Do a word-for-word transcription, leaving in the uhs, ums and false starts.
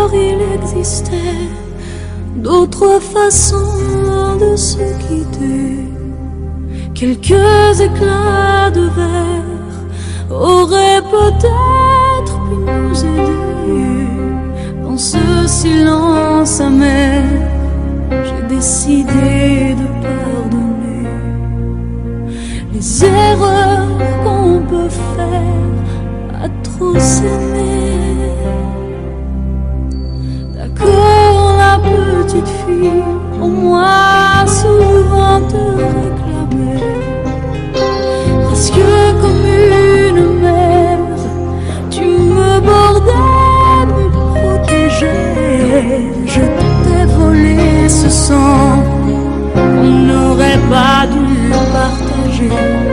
il existait d'autres façons de se quitter. Quelques éclats de verre auraient peut-être pu nous aider. Dans ce silence amer, j'ai décidé de pardonner les erreurs qu'on peut faire à trop s'aimer. D'accord, la petite fille, pour moi